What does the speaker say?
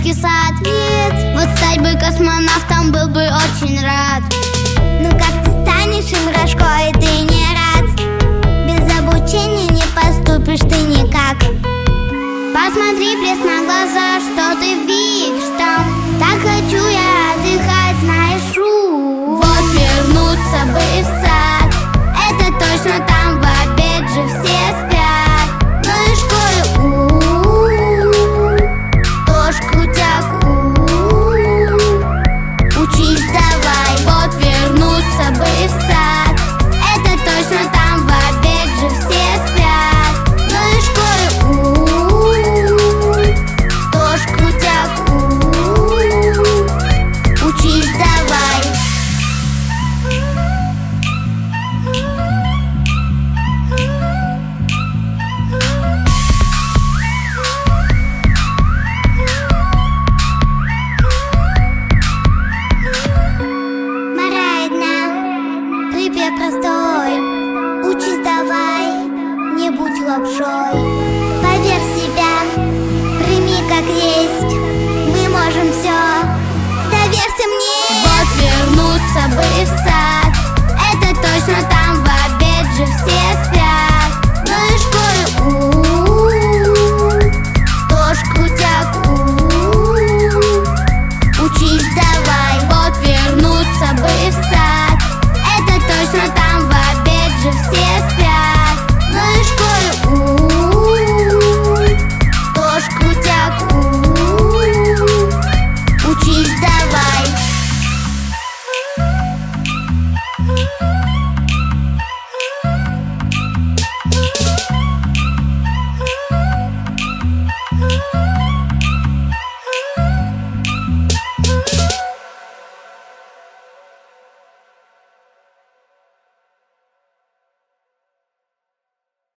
детский сад. Нет. Вот стать бы космонавтом был бы очень рад. Ну как ты станешь им, Рожко, и ты не рад? Без обучения не поступишь ты никак. Посмотри, блеск на глаза, что ты видишь там. Так хочу я отдыхать, знаешь, вот вернуться бы